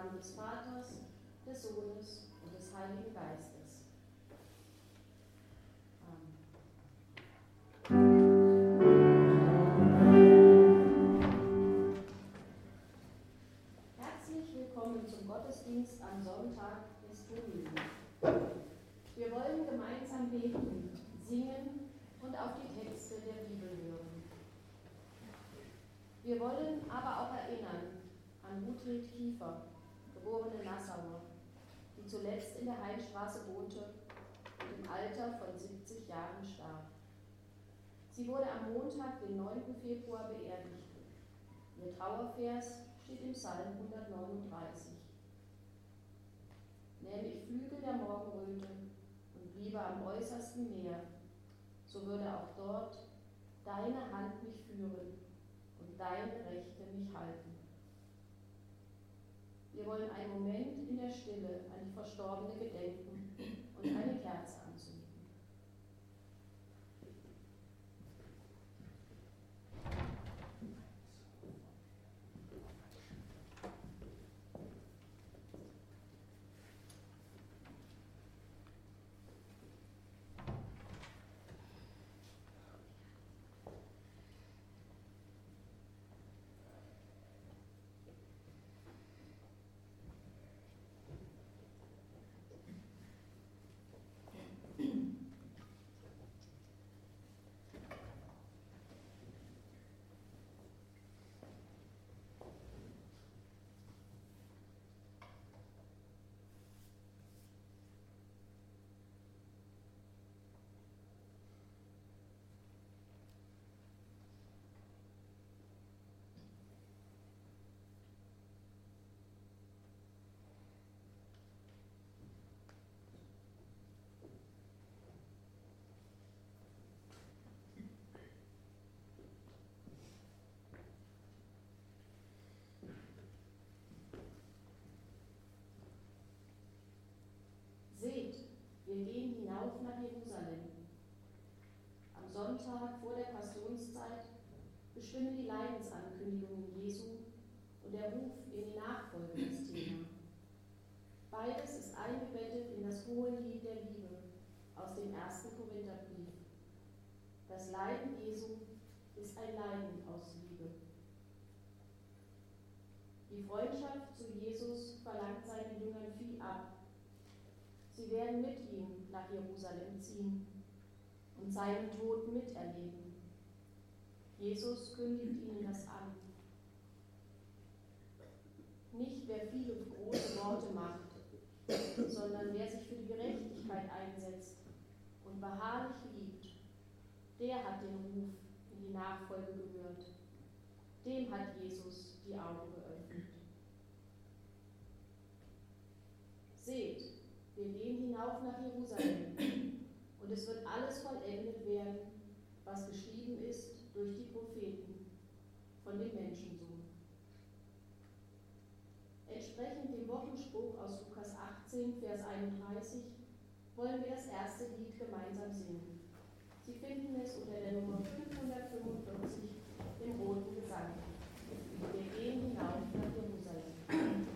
Namen des Vaters, des Sohnes und des Heiligen Geistes. Amen. Herzlich willkommen zum Gottesdienst am Sonntag des Domini. Wir wollen gemeinsam beten, singen und auf die Texte der Bibel hören. Wir wollen aber auch erinnern an Ruthhild Kiefer, geborene Nassauer, die zuletzt in der Heilstraße wohnte und im Alter von 70 Jahren starb. Sie wurde am Montag, den 9. Februar, beerdigt. Ihr Trauervers steht im Psalm 139. Nähme ich Flügel der Morgenröte und bliebe am äußersten Meer, so würde auch dort deine Hand mich führen und deine Rechte mich halten. Wir wollen einen Moment in der Stille an die Verstorbene gedenken und eine Kerze anzünden. Seht, wir gehen hinauf nach Jerusalem. Am Sonntag vor der Passionszeit bestimmen die Leidensankündigungen Jesu und der Ruf in die Nachfolge das Thema. Beides ist eingebettet in das hohe Lied der Liebe aus dem 1. Korintherbrief. Das Leiden Jesu ist ein Leiden aus Liebe. Die Freundschaft zu Jesus verlangt seinen Jüngern viel ab. Sie werden mit ihm nach Jerusalem ziehen und seinen Tod miterleben. Jesus kündigt ihnen das an. Nicht wer viele große Worte macht, sondern wer sich für die Gerechtigkeit einsetzt und beharrlich liebt, der hat den Ruf in die Nachfolge gehört. Dem hat Jesus die Augen geöffnet. Seht, wir gehen hinauf nach Jerusalem und es wird alles vollendet werden, was geschrieben ist durch die Propheten von dem Menschensohn. Entsprechend dem Wochenspruch aus Lukas 18, Vers 31, wollen wir das erste Lied gemeinsam singen. Sie finden es unter der Nummer 545 im Roten Gesang. Wir gehen hinauf nach Jerusalem.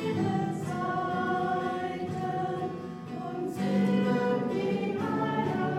Seiten und singen die Heiler.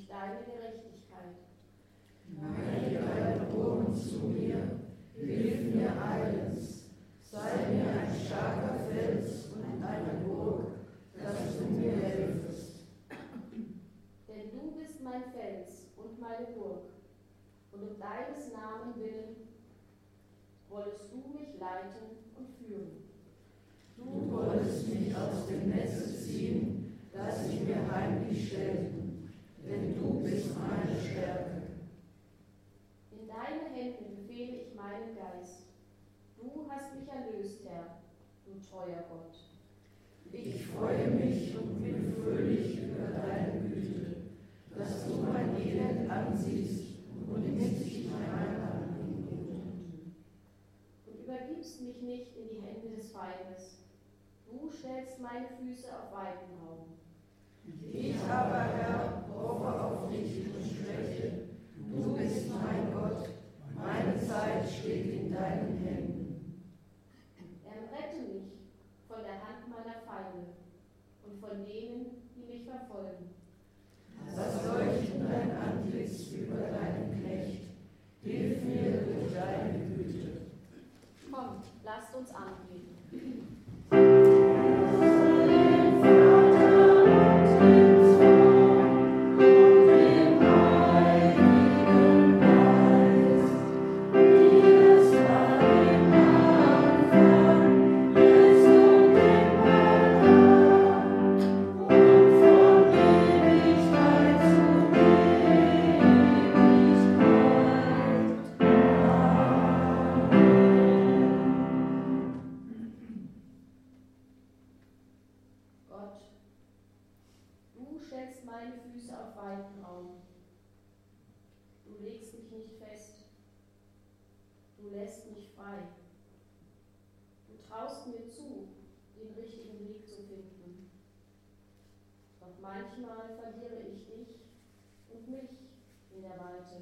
durch deine Gerechtigkeit. Neige deine Ohren zu mir, hilf mir eilends, sei mir ein starker Fels und eine Burg, dass du mir hilfest. Denn du bist mein Fels und meine Burg, und um deines Namen willen wolltest du mich leiten und führen. Du wolltest mich aus dem Netze ziehen, das sie mir heimlich stellten, denn du bist meine Stärke. In deine Hände befehle ich meinen Geist. Du hast mich erlöst, Herr, du treuer Gott. Ich freue mich und bin fröhlich über deine Güte, dass du mein Elend ansiehst und nimmst meine Anliegen. Und übergibst mich nicht in die Hände des Feindes. Du stellst meine Füße auf weiten Raum. Ich aber, Herr, hoffe auf dich und spreche. Du bist mein Gott, meine Zeit steht in deinen Händen. Rette mich von der Hand meiner Feinde und von denen, die mich verfolgen. Lass leuchten dein Antlitz über deinen Knecht. Hilf mir durch deine Güte. Kommt, lasst uns anbeten. Manchmal verliere ich dich und mich in der Weite.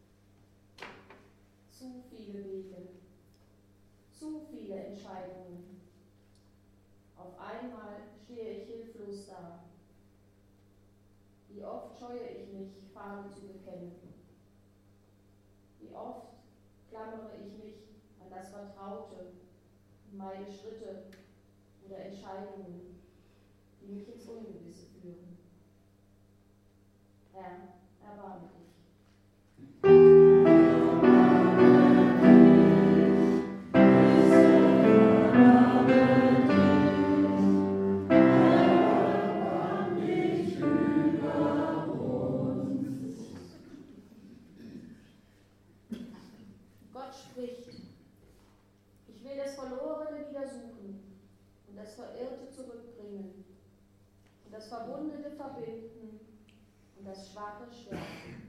Zu viele Wege, zu viele Entscheidungen. Auf einmal stehe ich hilflos da. Wie oft scheue ich mich, Farbe zu bekennen. Wie oft klammere ich mich an das Vertraute, meine Schritte oder Entscheidungen, die mich ins Ungewisse führen. Herr, erbarme dich. Gott spricht, ich will das Verlorene wieder suchen und das Verirrte zurückbringen und das Verwundete verbinden und das Schwache stärken.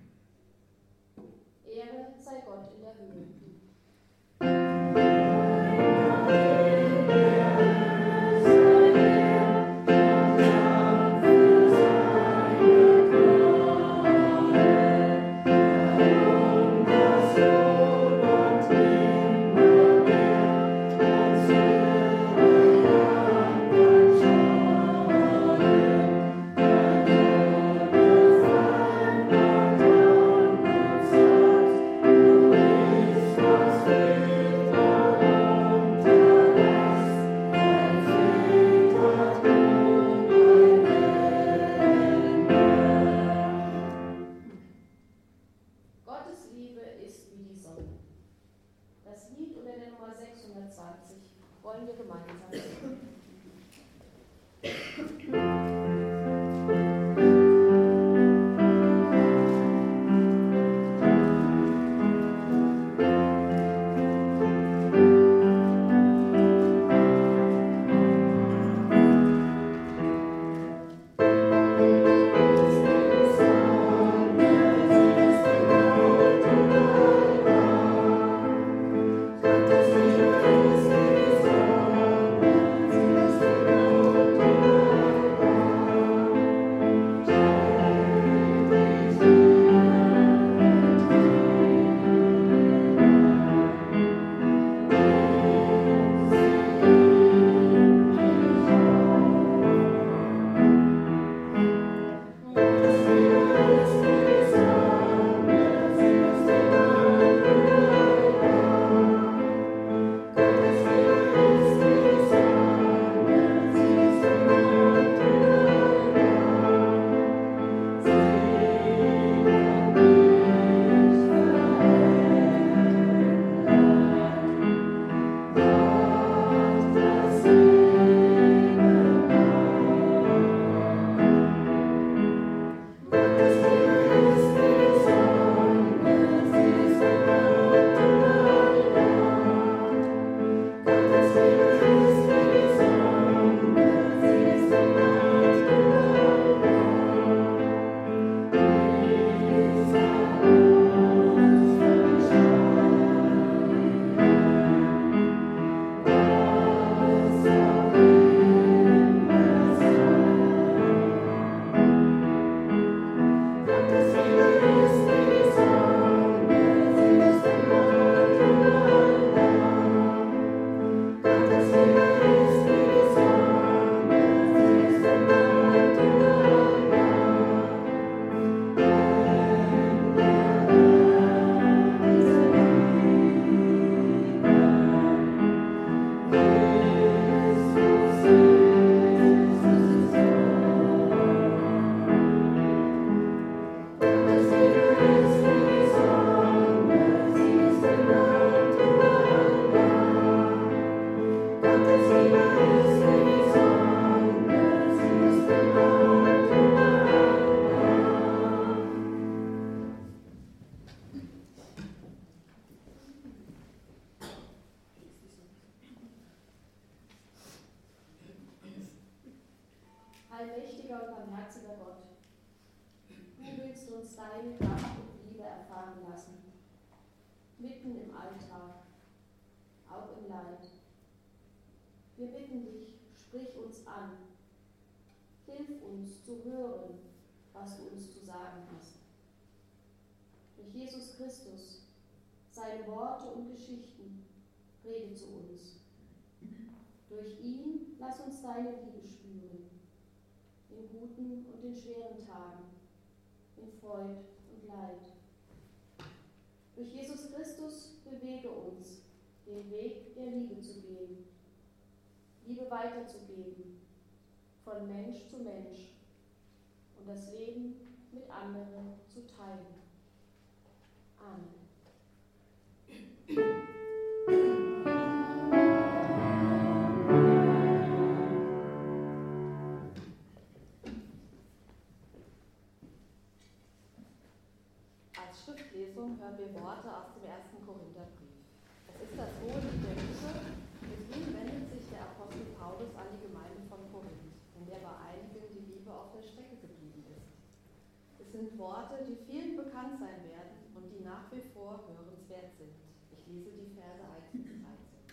Ehre sei Gott in der Höhe. Yes. Allmächtiger und barmherziger Gott, du willst uns deine Kraft und Liebe erfahren lassen, mitten im Alltag, auch im Leid. Wir bitten dich, sprich uns an, hilf uns zu hören, was du uns zu sagen hast. Durch Jesus Christus, seine Worte und Geschichten, rede zu uns. Durch ihn lass uns deine Liebe spüren, in guten und in schweren Tagen, in Freud und Leid. Durch Jesus Christus bewege uns, den Weg der Liebe zu gehen, Liebe weiterzugeben, von Mensch zu Mensch und das Leben mit anderen zu teilen. Amen. Als Schriftlesung hören wir Worte aus dem 1. Korintherbrief. Es ist das hohe Lied der Liebe. Mit ihm wendet sich der Apostel Paulus an die Gemeinde von Korinth, in der bei einigen die Liebe auf der Strecke geblieben ist. Es sind Worte, die vielen bekannt sein werden und die nach wie vor hörenswert sind. Ich lese die Verse 1 bis 13.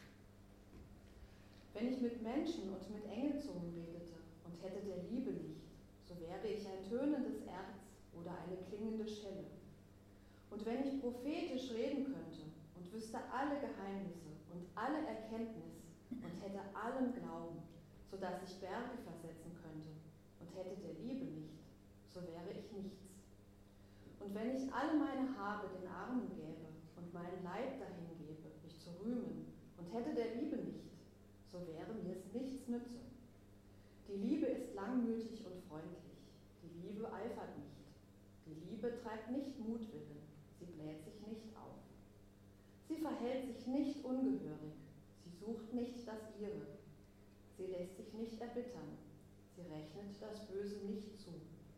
Wenn ich mit Menschen und mit Engelzungen redete und hätte der Liebe nicht, so wäre ich ein tönendes Erz oder eine klingende Schelle. Und wenn ich prophetisch reden könnte und wüsste alle Geheimnisse und alle Erkenntnis und hätte allen Glauben, sodass ich Berge versetzen könnte und hätte der Liebe nicht, so wäre ich nichts. Und wenn ich alle meine Habe den Armen gäbe und meinen Leib dahin gebe, mich zu rühmen und hätte der Liebe nicht, so wäre mir es nichts nütze. Die Liebe ist langmütig und freundlich. Die Liebe eifert nicht. Die Liebe treibt nicht Mutwillen. Sie bläht sich nicht auf. Sie verhält sich nicht ungehörig. Sie sucht nicht das Ihre. Sie lässt sich nicht erbittern. Sie rechnet das Böse nicht zu.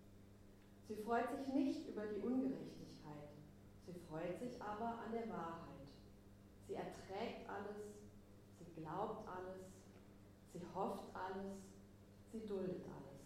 Sie freut sich nicht über die Ungerechtigkeit. Sie freut sich aber an der Wahrheit. Sie erträgt alles. Sie glaubt alles. Sie hofft alles. Sie duldet alles.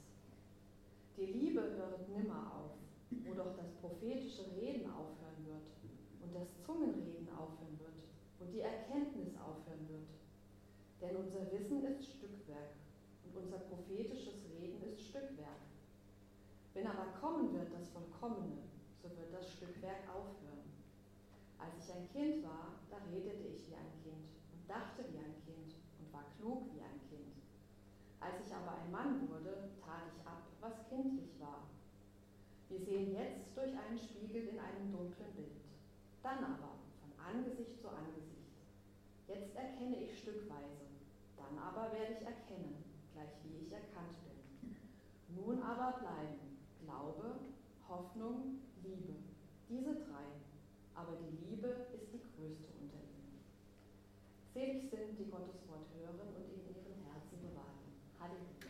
Die Liebe hört nimmer auf, wo doch das prophetische Reden aufhören wird und das Zungenreden aufhören wird und die Erkenntnis aufhören wird. Denn unser Wissen ist Stückwerk und unser prophetisches Reden ist Stückwerk. Wenn aber kommen wird das Vollkommene, so wird das Stückwerk aufhören. Als ich ein Kind war, da redete ich wie ein Kind und dachte wie ein Kind und war klug wie ein Kind. Als ich aber ein Mann wurde, tat ich ab, was kindlich war. Wir sehen jetzt durch einen Spiegel in einem dunklen Bild, dann aber von Angesicht zu Angesicht. Jetzt erkenne ich stückweise, dann aber werde ich erkennen, gleich wie ich erkannt bin. Nun aber bleiben Glaube, Hoffnung, Liebe, diese drei, aber die Liebe ist die größte unter ihnen. Selig sind, die Gottes Wort hören und in ihren Herzen bewahren. Halleluja.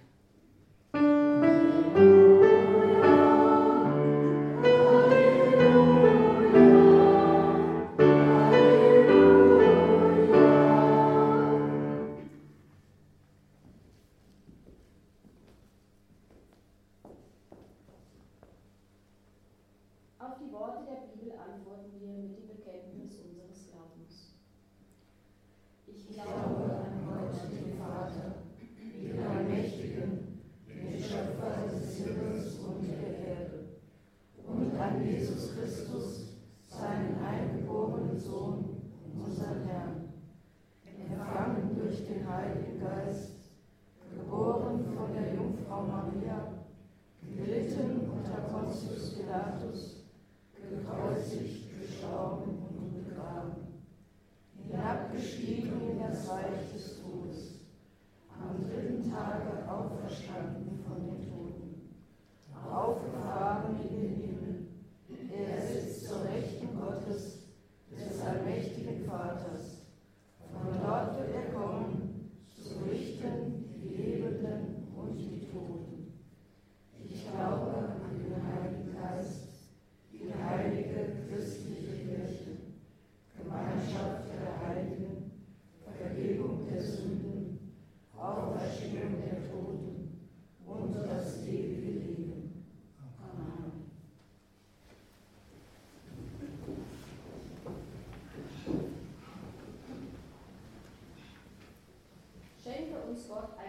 Auf die Worte der Bibel antworten wir mit dem Bekenntnis unseres Glaubens. Ich glaube an Gott, den Vater, den Allmächtigen, den Schöpfer des Himmels und der Erde, und an Jesus Christus, seinen eingeborenen Sohn, unseren Herrn, empfangen durch den Heiligen Geist, geboren von der Jungfrau Maria, gelitten unter Pontius Pilatus, gekreuzigt, gestorben und begraben, hinabgestiegen in das Reich des Todes, am dritten Tage auferstanden von den Toten, aufgefahren in den Himmel, er sitzt zur Rechten Gottes, des allmächtigen Vaters. Von dort wird er kommen, zu richten die Lebenden und die Toten. Ich glaube an den Heiligen Geist,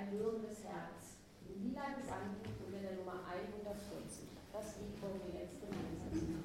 ein hörendes Herz. In lila Gesangbuch unter der Nummer 140. Das Lied wollen wir jetzt gemeinsam singen.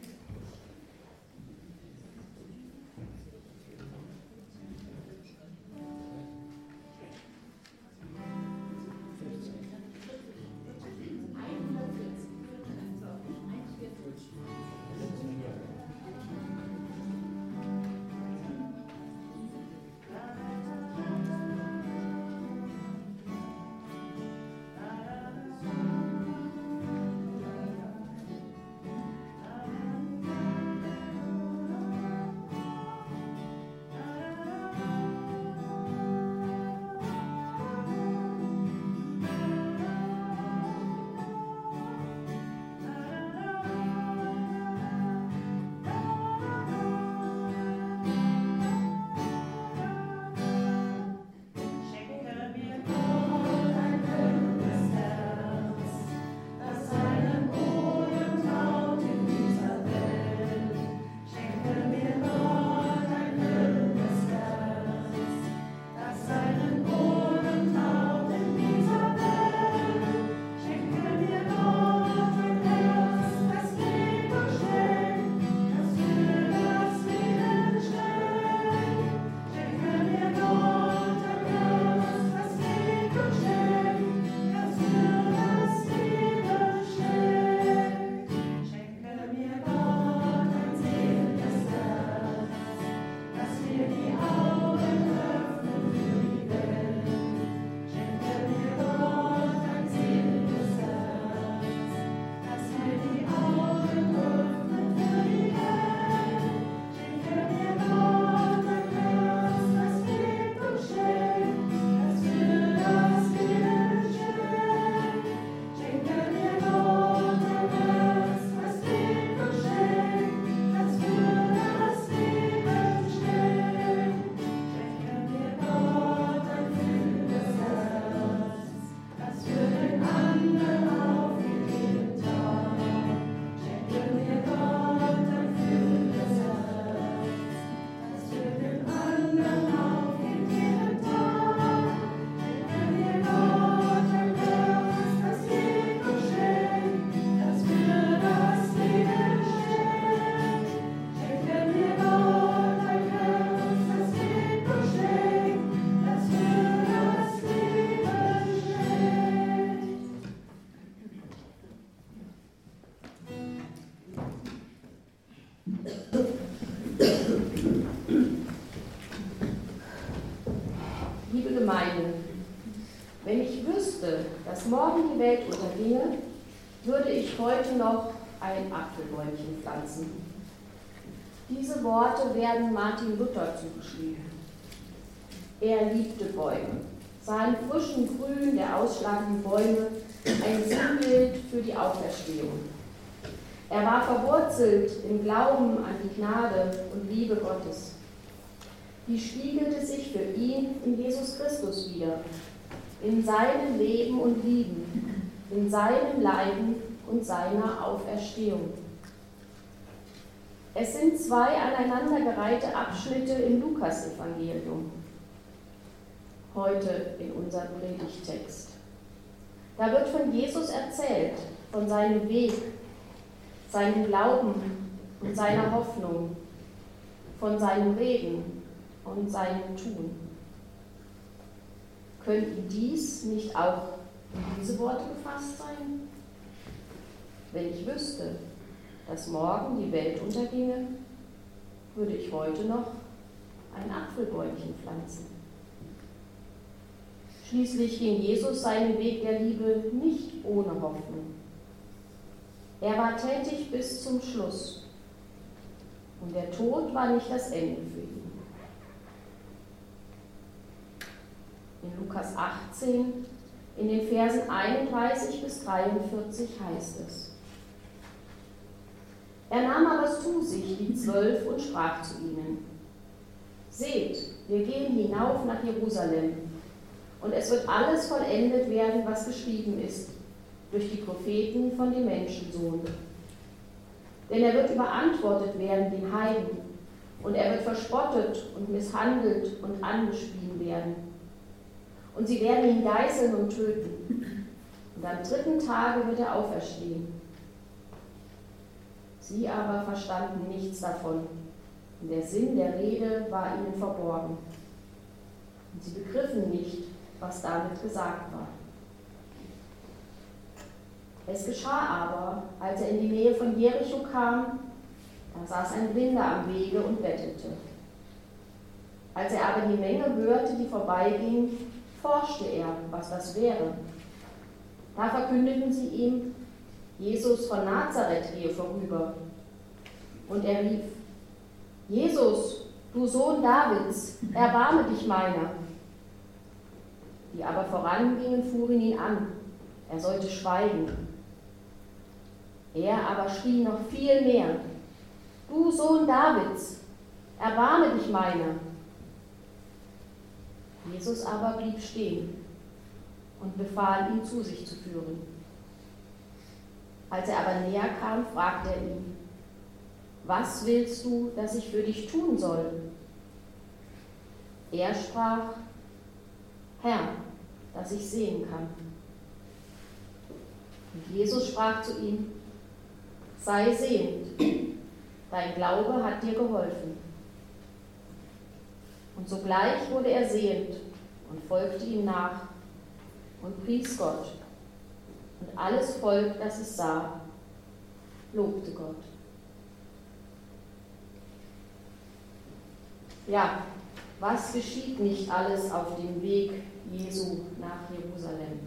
Liebe Gemeinde, wenn ich wüsste, dass morgen die Welt unterginge, würde ich heute noch ein Apfelbäumchen pflanzen. Diese Worte werden Martin Luther zugeschrieben. Er liebte Bäume, sah im frischen Grün der ausschlagenden Bäume ein Sinnbild für die Auferstehung. Er war verwurzelt im Glauben an die Gnade und Liebe Gottes. Die spiegelte sich für ihn in Jesus Christus wider, in seinem Leben und Lieben, in seinem Leiden und seiner Auferstehung. Es sind zwei aneinandergereihte Abschnitte im Lukasevangelium, heute in unserem Predigttext. Da wird von Jesus erzählt, von seinem Weg, seinem Glauben und seiner Hoffnung, von seinem Reden und seinem Tun. Könnten dies nicht auch in diese Worte gefasst sein? Wenn ich wüsste, dass morgen die Welt unterginge, würde ich heute noch ein Apfelbäumchen pflanzen. Schließlich ging Jesus seinen Weg der Liebe nicht ohne Hoffnung. Er war tätig bis zum Schluss und der Tod war nicht das Ende für ihn. In Lukas 18, in den Versen 31 bis 43 heißt es: Er nahm aber zu sich die 12 und sprach zu ihnen: Seht, wir gehen hinauf nach Jerusalem, und es wird alles vollendet werden, was geschrieben ist, durch die Propheten von dem Menschensohn. Denn er wird überantwortet werden den Heiden, und er wird verspottet und misshandelt und angeschrien werden. und sie werden ihn geißeln und töten. Und am 3. Tage wird er auferstehen. Sie aber verstanden nichts davon, und der Sinn der Rede war ihnen verborgen. Und sie begriffen nicht, was damit gesagt war. Es geschah aber, als er in die Nähe von Jericho kam, da saß ein Blinder am Wege und bettete. Als er aber die Menge hörte, die vorbeiging, forschte er, was das wäre. Da verkündeten sie ihm, Jesus von Nazareth gehe vorüber. Und er rief, Jesus, du Sohn Davids, erbarme dich meiner. Die aber vorangingen, fuhren ihn an, er sollte schweigen. Er aber schrie noch viel mehr, du Sohn Davids, erbarme dich meiner. Jesus aber blieb stehen und befahl, ihn zu sich zu führen. Als er aber näher kam, fragte er ihn, was willst du, dass ich für dich tun soll? Er sprach, Herr, dass ich sehen kann. Und Jesus sprach zu ihm, sei sehend, dein Glaube hat dir geholfen. Und sogleich wurde er sehend und folgte ihm nach und pries Gott. Und alles Volk, das es sah, lobte Gott. Ja, was geschieht nicht alles auf dem Weg Jesu nach Jerusalem?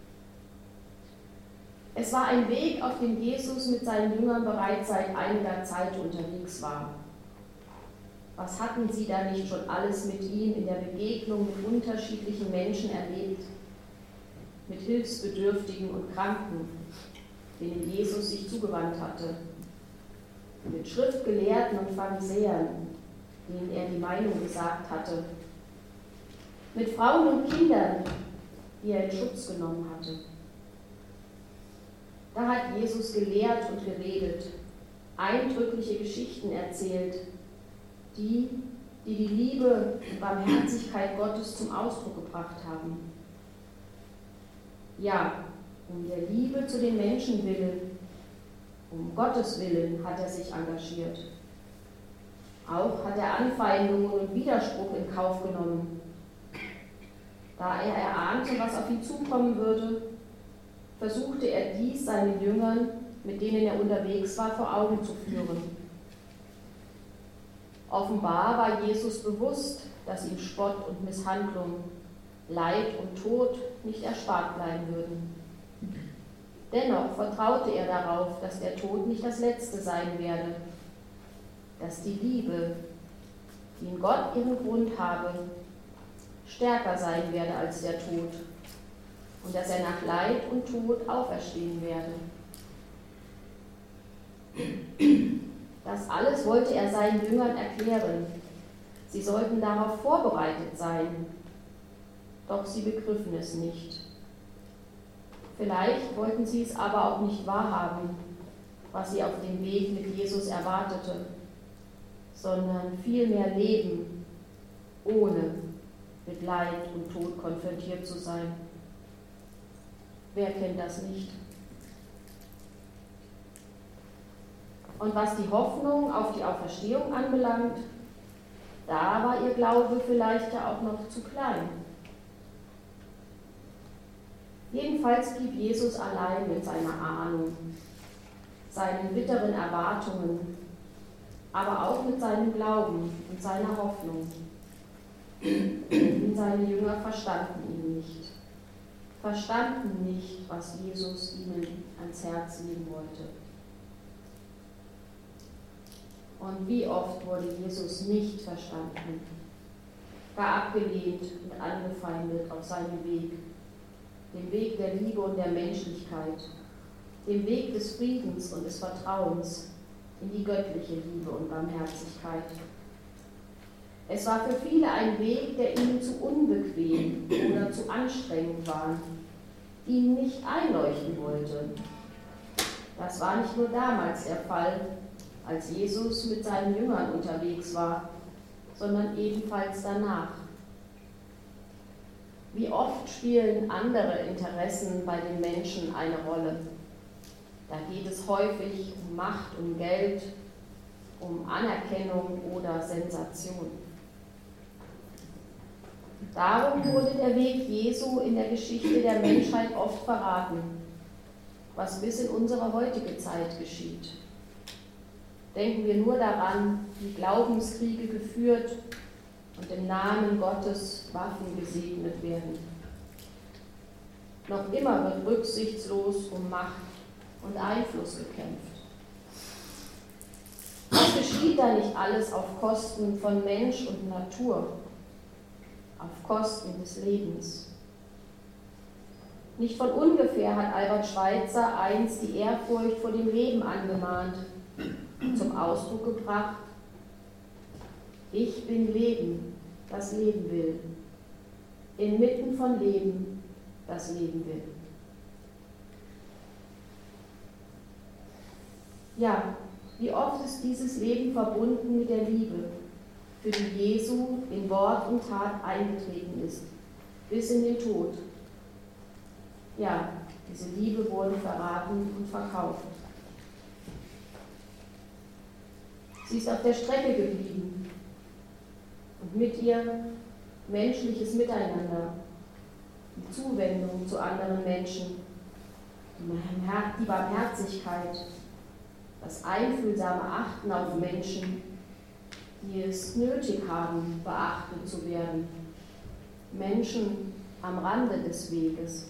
Es war ein Weg, auf dem Jesus mit seinen Jüngern bereits seit einiger Zeit unterwegs war. Was hatten sie da nicht schon alles mit ihm in der Begegnung mit unterschiedlichen Menschen erlebt? Mit Hilfsbedürftigen und Kranken, denen Jesus sich zugewandt hatte. Mit Schriftgelehrten und Pharisäern, denen er die Meinung gesagt hatte. Mit Frauen und Kindern, die er in Schutz genommen hatte. Da hat Jesus gelehrt und geredet, eindrückliche Geschichten erzählt, die die Liebe und Barmherzigkeit Gottes zum Ausdruck gebracht haben. Ja, um der Liebe zu den Menschen willen, um Gottes Willen hat er sich engagiert. Auch hat er Anfeindungen und Widerspruch in Kauf genommen. Da er erahnte, was auf ihn zukommen würde, versuchte er dies seinen Jüngern, mit denen er unterwegs war, vor Augen zu führen. Offenbar war Jesus bewusst, dass ihm Spott und Misshandlung, Leid und Tod nicht erspart bleiben würden. Dennoch vertraute er darauf, dass der Tod nicht das Letzte sein werde, dass die Liebe, die in Gott ihren Grund habe, stärker sein werde als der Tod und dass er nach Leid und Tod auferstehen werde. Das alles wollte er seinen Jüngern erklären. Sie sollten darauf vorbereitet sein. Doch sie begriffen es nicht. Vielleicht wollten sie es aber auch nicht wahrhaben, was sie auf dem Weg mit Jesus erwartete, sondern vielmehr leben, ohne mit Leid und Tod konfrontiert zu sein. Wer kennt das nicht? Und was die Hoffnung auf die Auferstehung anbelangt, da war ihr Glaube vielleicht ja auch noch zu klein. Jedenfalls blieb Jesus allein mit seiner Ahnung, seinen bitteren Erwartungen, aber auch mit seinem Glauben und seiner Hoffnung. Denn seine Jünger verstanden ihn nicht, verstanden nicht, was Jesus ihnen ans Herz legen wollte. Und wie oft wurde Jesus nicht verstanden, gar abgelehnt und angefeindet auf seinem Weg, dem Weg der Liebe und der Menschlichkeit, dem Weg des Friedens und des Vertrauens in die göttliche Liebe und Barmherzigkeit. Es war für viele ein Weg, der ihnen zu unbequem oder zu anstrengend war, ihnen nicht einleuchten wollte. Das war nicht nur damals der Fall, als Jesus mit seinen Jüngern unterwegs war, sondern ebenfalls danach. Wie oft spielen andere Interessen bei den Menschen eine Rolle? Da geht es häufig um Macht, um Geld, um Anerkennung oder Sensation. Darum wurde der Weg Jesu in der Geschichte der Menschheit oft verraten, was bis in unsere heutige Zeit geschieht. Denken wir nur daran, wie Glaubenskriege geführt und im Namen Gottes Waffen gesegnet werden. Noch immer wird rücksichtslos um Macht und Einfluss gekämpft. Was geschieht da nicht alles auf Kosten von Mensch und Natur, auf Kosten des Lebens? Nicht von ungefähr hat Albert Schweitzer einst die Ehrfurcht vor dem Leben angemahnt, zum Ausdruck gebracht: Ich bin Leben, das leben will, inmitten von Leben, das leben will. Ja, wie oft ist dieses Leben verbunden mit der Liebe, für die Jesu in Wort und Tat eingetreten ist, bis in den Tod. Ja, diese Liebe wurde verraten und verkauft. Sie ist auf der Strecke geblieben und mit ihr menschliches Miteinander, die Zuwendung zu anderen Menschen, die Barmherzigkeit, das einfühlsame Achten auf Menschen, die es nötig haben, beachtet zu werden. Menschen am Rande des Weges.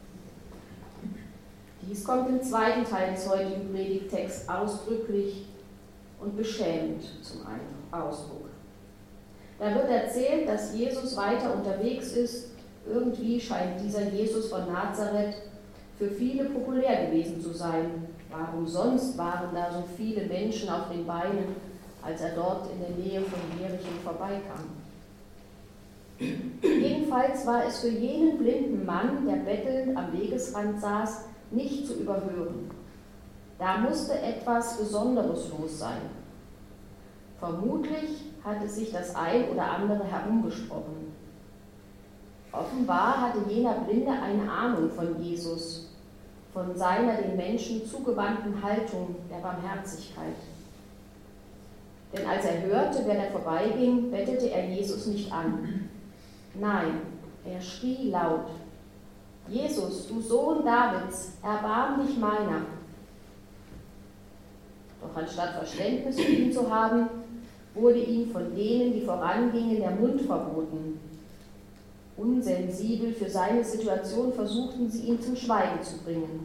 Dies kommt im zweiten Teil des heutigen Predigtexts ausdrücklich und beschämend zum Ausdruck. Da wird erzählt, dass Jesus weiter unterwegs ist. Irgendwie scheint dieser Jesus von Nazareth für viele populär gewesen zu sein. Warum sonst waren da so viele Menschen auf den Beinen, als er dort in der Nähe von Jericho vorbeikam? Jedenfalls war es für jenen blinden Mann, der bettelnd am Wegesrand saß, nicht zu überhören. Da musste etwas Besonderes los sein. Vermutlich hatte sich das ein oder andere herumgesprochen. Offenbar hatte jener Blinde eine Ahnung von Jesus, von seiner den Menschen zugewandten Haltung der Barmherzigkeit. Denn als er hörte, wer da vorbeiging, bettelte er Jesus nicht an. Nein, er schrie laut: Jesus, du Sohn Davids, erbarm dich meiner. Doch anstatt Verständnis für ihn zu haben, wurde ihm von denen, die vorangingen, der Mund verboten. Unsensibel für seine Situation versuchten sie, ihn zum Schweigen zu bringen.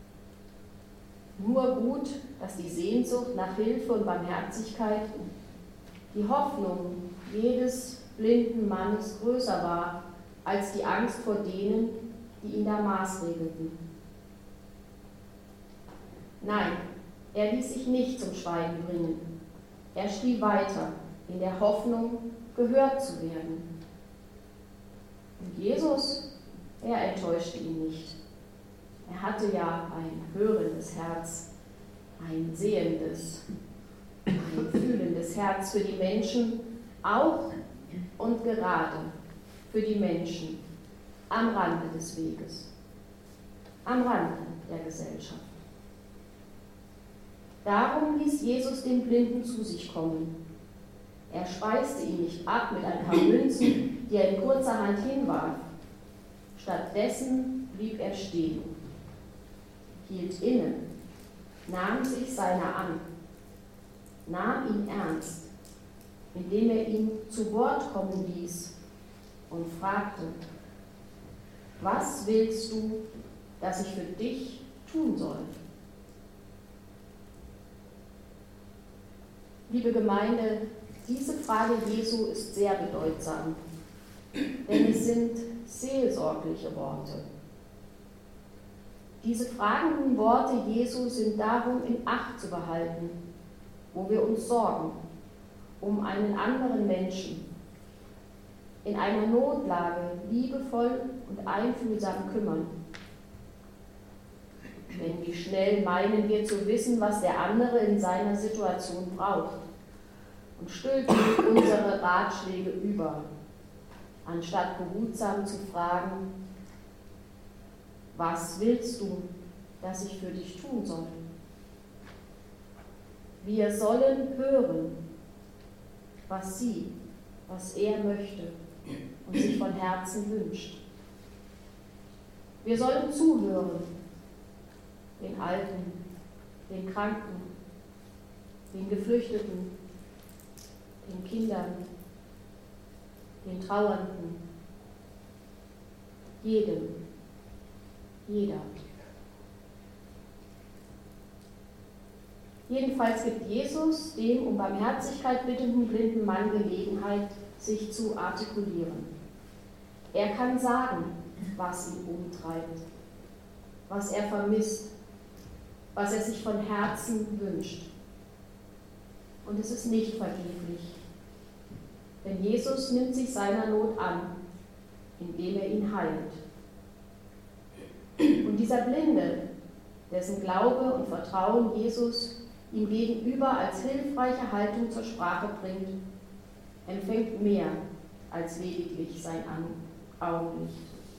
Nur gut, dass die Sehnsucht nach Hilfe und Barmherzigkeit, die Hoffnung jedes blinden Mannes größer war als die Angst vor denen, die ihn da maßregelten. Nein, er ließ sich nicht zum Schweigen bringen. Er schrie weiter, in der Hoffnung, gehört zu werden. Und Jesus, er enttäuschte ihn nicht. Er hatte ja ein hörendes Herz, ein sehendes, ein fühlendes Herz für die Menschen, auch und gerade für die Menschen am Rande des Weges, am Rande der Gesellschaft. Darum ließ Jesus den Blinden zu sich kommen. Er speiste ihn nicht ab mit ein paar Münzen, die er in kurzer Hand hinwarf. Stattdessen blieb er stehen, hielt inne, nahm sich seiner an, nahm ihn ernst, indem er ihn zu Wort kommen ließ und fragte: Was willst du, dass ich für dich tun soll? Liebe Gemeinde, diese Frage Jesu ist sehr bedeutsam, denn es sind seelsorgliche Worte. Diese fragenden Worte Jesu sind darum in Acht zu behalten, wo wir uns sorgen um einen anderen Menschen, in einer Notlage liebevoll und einfühlsam kümmern. Denn wie schnell meinen wir zu wissen, was der andere in seiner Situation braucht, und stülpen unsere Ratschläge über. anstatt behutsam zu fragen, was willst du, dass ich für dich tun soll? Wir sollen hören, was er möchte und sich von Herzen wünscht. Wir sollen zuhören, den Alten, den Kranken, den Geflüchteten, den Kindern, den Trauernden, jedem, jeder. Jedenfalls gibt Jesus dem um Barmherzigkeit bittenden blinden Mann Gelegenheit, sich zu artikulieren. Er kann sagen, was ihn umtreibt, was er vermisst, was er sich von Herzen wünscht. Und es ist nicht vergeblich, denn Jesus nimmt sich seiner Not an, indem er ihn heilt. Und dieser Blinde, dessen Glaube und Vertrauen Jesus ihm gegenüber als hilfreiche Haltung zur Sprache bringt, empfängt mehr als lediglich sein Augenlicht.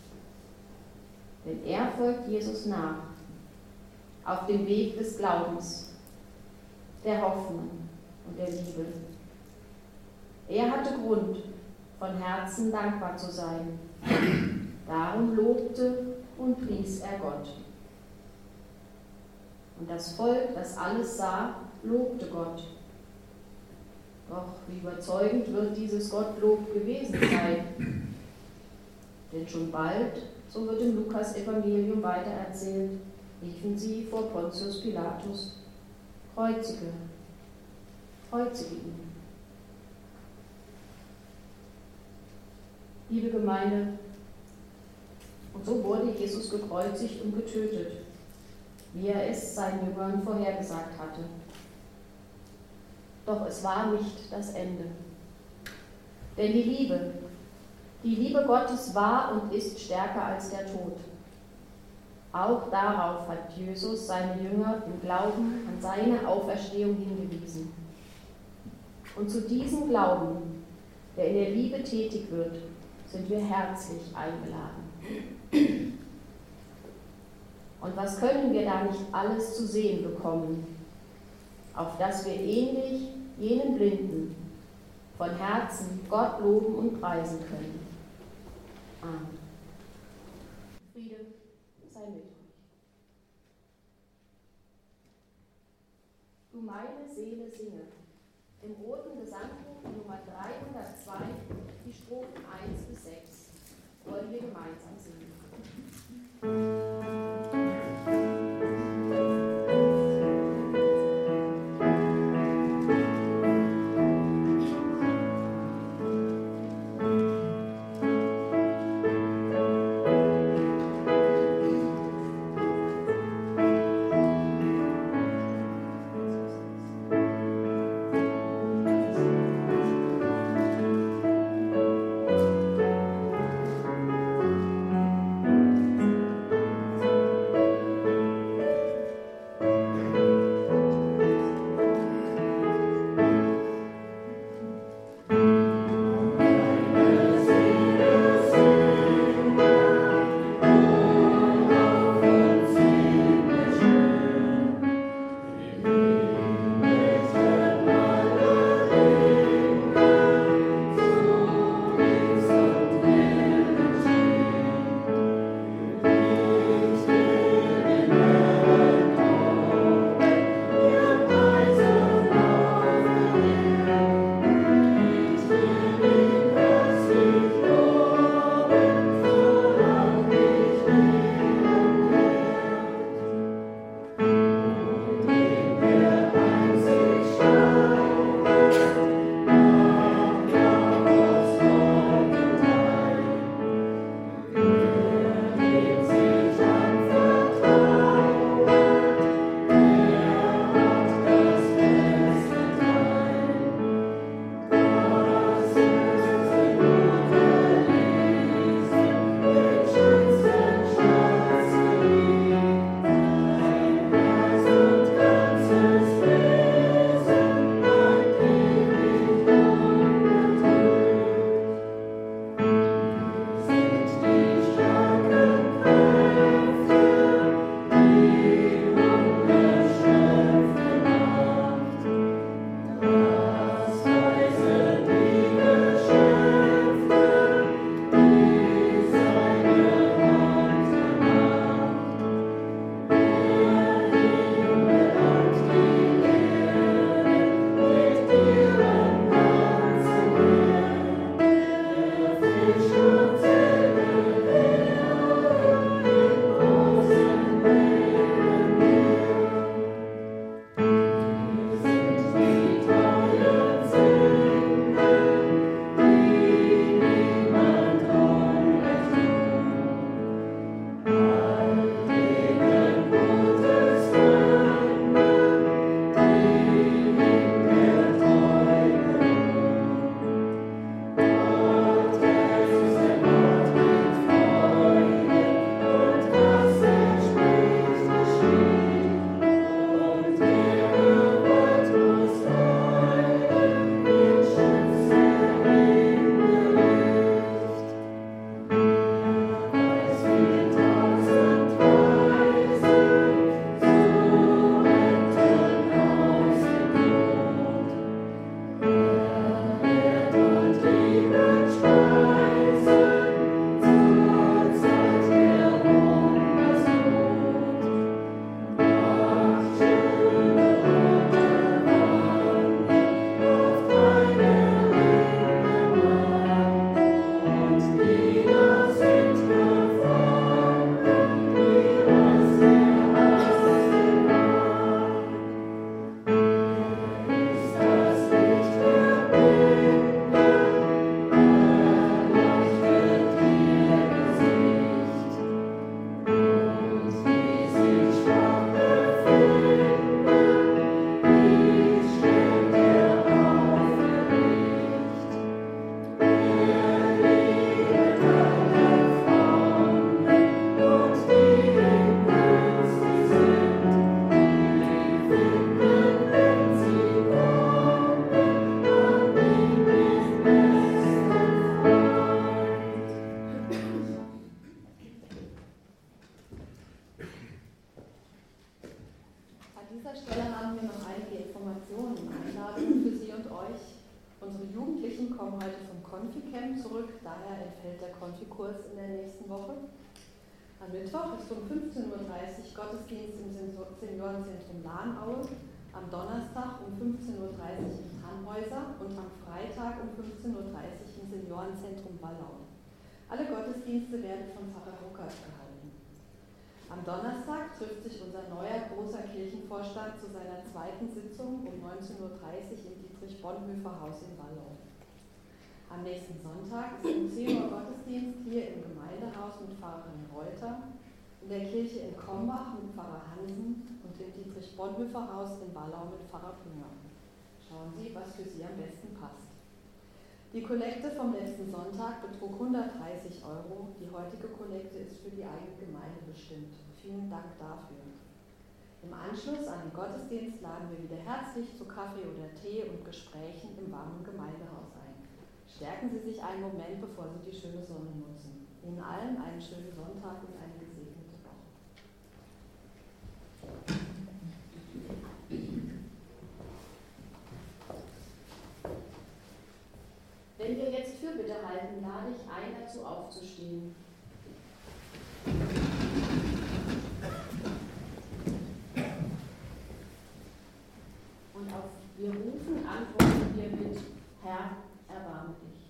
Denn er folgt Jesus nach, auf dem Weg des Glaubens, der Hoffnung und der Liebe. Er hatte Grund, von Herzen dankbar zu sein. Darum lobte und pries er Gott. Und das Volk, das alles sah, lobte Gott. Doch wie überzeugend wird dieses Gottlob gewesen sein? Denn schon bald, so wird im Lukas-Evangelium weitererzählt, riefen sie vor Pontius Pilatus: Kreuzige, kreuzige ihn. Liebe Gemeinde, und so wurde Jesus gekreuzigt und getötet, wie er es seinen Jüngern vorhergesagt hatte. Doch es war nicht das Ende. Denn die Liebe Gottes war und ist stärker als der Tod. Auch darauf hat Jesus seine Jünger im Glauben an seine Auferstehung hingewiesen. Und zu diesem Glauben, der in der Liebe tätig wird, sind wir herzlich eingeladen. Und was können wir da nicht alles zu sehen bekommen, auf dass wir ähnlich jenen Blinden von Herzen Gott loben und preisen können. Amen. Friede sei mit euch. Du meine Seele singe, im roten Gesangbuch Nummer 302, die Strophen 1 bis 6, wollen wir gemeinsam singen. Unsere Jugendlichen kommen heute vom Konfi-Camp zurück, daher entfällt der Konfikurs in der nächsten Woche. Am Mittwoch ist um 15:30 Uhr Gottesdienst im Seniorenzentrum Lahnaue, am Donnerstag um 15:30 Uhr im Tannhäuser und am Freitag um 15:30 Uhr im Seniorenzentrum Wallau. Alle Gottesdienste werden von Pfarrer Ruckert gehalten. Am Donnerstag trifft sich unser neuer großer Kirchenvorstand zu seiner zweiten Sitzung um 19:30 Uhr im Dietrich-Bonhoeffer-Haus in Wallau. Am nächsten Sonntag ist um 10 Uhr Gottesdienst hier im Gemeindehaus mit Pfarrerin Reuter, in der Kirche in Krombach mit Pfarrer Hansen und im Dietrich-Bonhoeffer-Haus in Wallau mit Pfarrer Pünger. Schauen Sie, was für Sie am besten passt. Die Kollekte vom letzten Sonntag betrug 130 €. Die heutige Kollekte ist für die eigene Gemeinde bestimmt. Vielen Dank dafür. Im Anschluss an den Gottesdienst laden wir wieder herzlich zu Kaffee oder Tee und Gesprächen im warmen Gemeindehaus ein. Stärken Sie sich einen Moment, bevor Sie die schöne Sonne nutzen. Ihnen allen einen schönen Sonntag und eine gesegnete Woche. Wenn wir jetzt Fürbitte halten, lade ich ein, dazu aufzustehen. Und auf wir rufen, antworten wir mit: Herr, erbarme dich.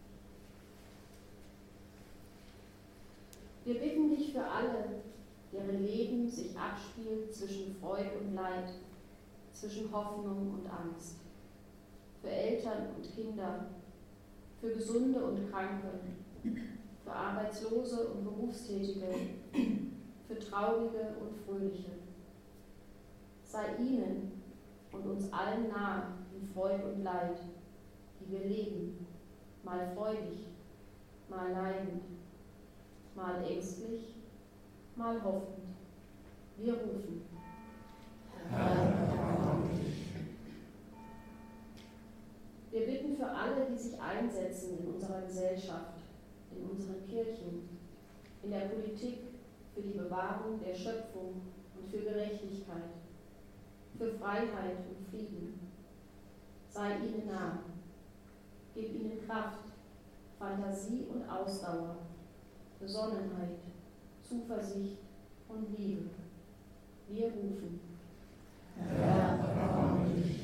Wir bitten dich für alle, deren Leben sich abspielt zwischen Freud und Leid, zwischen Hoffnung und Angst. Für Eltern und Kinder, für Gesunde und Kranke, für Arbeitslose und Berufstätige, für Traurige und Fröhliche. Sei ihnen und uns allen nah in Freude und Leid, die wir leben, mal freudig, mal leidend, mal ängstlich, mal hoffend. Wir rufen: Herr, wir bitten für alle, die sich einsetzen in unserer Gesellschaft, in unseren Kirchen, in der Politik, für die Bewahrung der Schöpfung und für Gerechtigkeit, für Freiheit und Frieden. Sei ihnen nah. Gib ihnen Kraft, Fantasie und Ausdauer, Besonnenheit, Zuversicht und Liebe. Wir rufen: Herr, erbarme dich.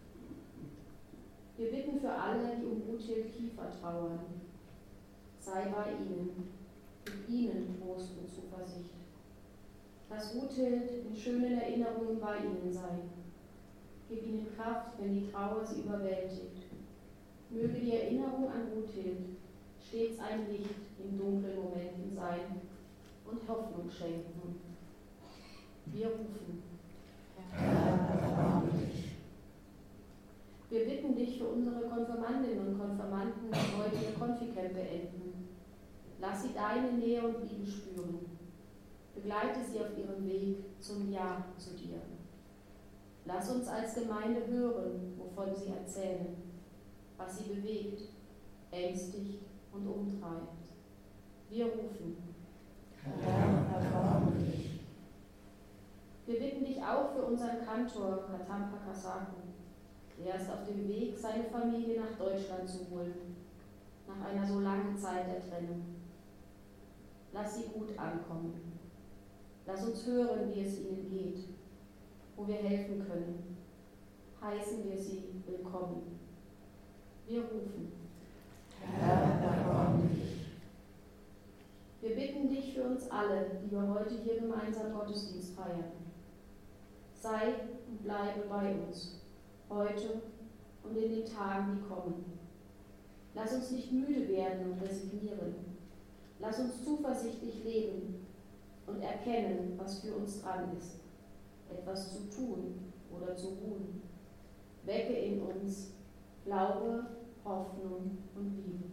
Wir bitten für alle, die um Ruthhild Kiefer trauern. Sei bei ihnen, gib ihnen Trost und Zuversicht. Lass Ruthhild in schönen Erinnerungen bei ihnen sein. Gib ihnen Kraft, wenn die Trauer sie überwältigt. Möge die Erinnerung an Ruthhild stets ein Licht in dunklen Momenten sein und Hoffnung schenken. Wir rufen: Herr, erbarme dich. Wir bitten dich für unsere Konfirmandinnen und Konfirmanden, die heute ihr Konfi-Camp beenden. Lass sie deine Nähe und Liebe spüren. Begleite sie auf ihrem Weg zum Ja zu dir. Lass uns als Gemeinde hören, wovon sie erzählen, was sie bewegt, ängstigt und umtreibt. Wir rufen: Herr, erbarme dich. Wir bitten dich auch für unseren Kantor Katampa Kasaku. Er ist auf dem Weg, seine Familie nach Deutschland zu holen, nach einer so langen Zeit der Trennung. Lass sie gut ankommen. Lass uns hören, wie es ihnen geht, wo wir helfen können. Heißen wir sie willkommen. Wir rufen: Herr, erbarme dich. Wir bitten dich für uns alle, die wir heute hier gemeinsam Gottesdienst feiern. Sei und bleibe bei uns, heute und in den Tagen, die kommen. Lass uns nicht müde werden und resignieren. Lass uns zuversichtlich leben und erkennen, was für uns dran ist, etwas zu tun oder zu ruhen. Wecke in uns Glaube, Hoffnung und Liebe.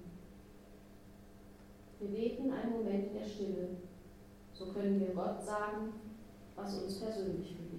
Wir beten einen Moment in der Stille, so können wir Gott sagen, was uns persönlich bewegt.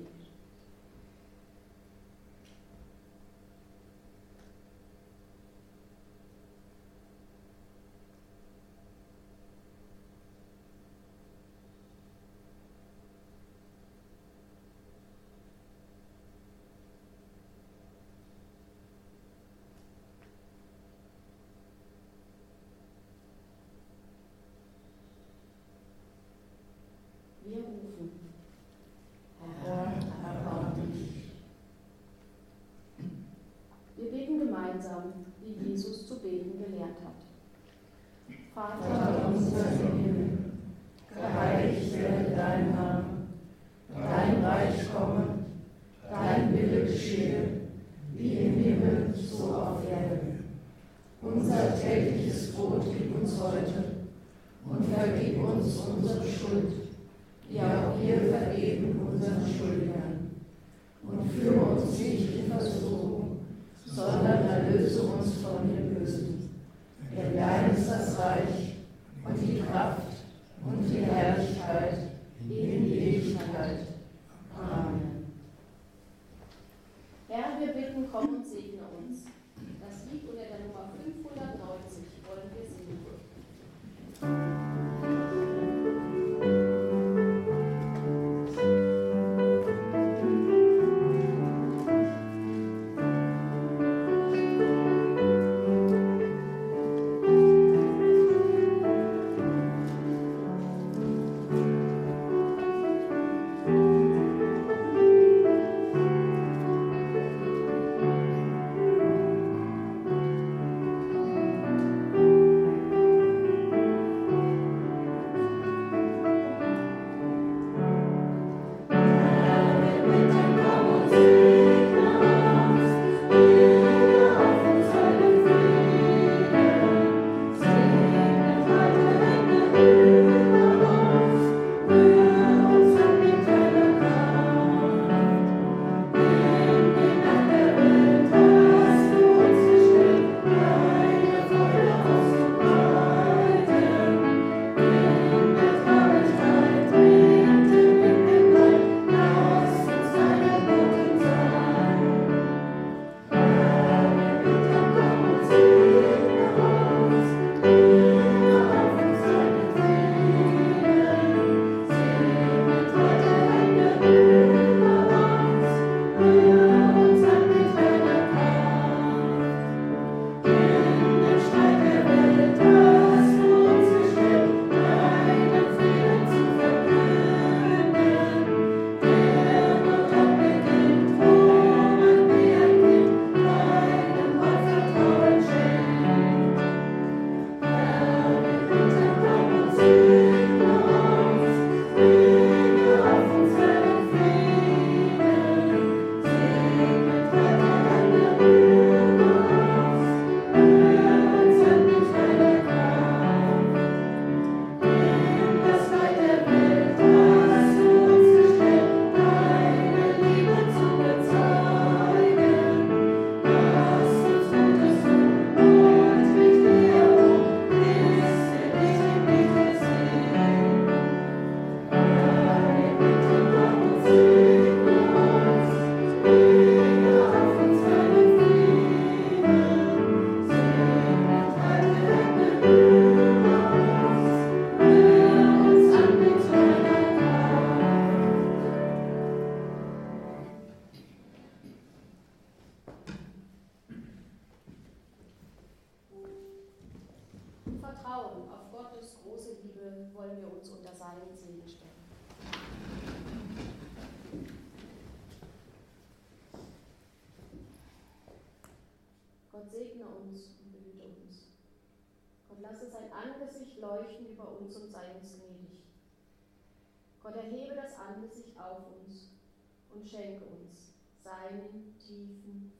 gemeinsam, wie Jesus zu beten gelehrt hat. Vater unser im Himmel, geheiligt werde dein Name, dein Reich komme, dein Wille geschehe, wie im Himmel, so auf Erden. Unser tägliches Brot gib uns heute und vergib uns unsere Schuld, wie auch wir vergeben unseren Schuldigern. Und führe uns nicht in Versuchung, sondern erlöse uns von dem Bösen. Denn dein ist das Reich und die Kraft und die Herrlichkeit in Ewigkeit. Amen. Herr, wir bitten, komm und segne uns. Das Lied unter der Nummer 590 wollen wir singen. Vertrauen auf Gottes große Liebe wollen wir uns unter seinen Segen stellen. Gott segne uns und behüte uns. Gott lasse sein Angesicht leuchten über uns und sei uns gnädig. Gott erhebe das Angesicht auf uns und schenke uns seinen tiefen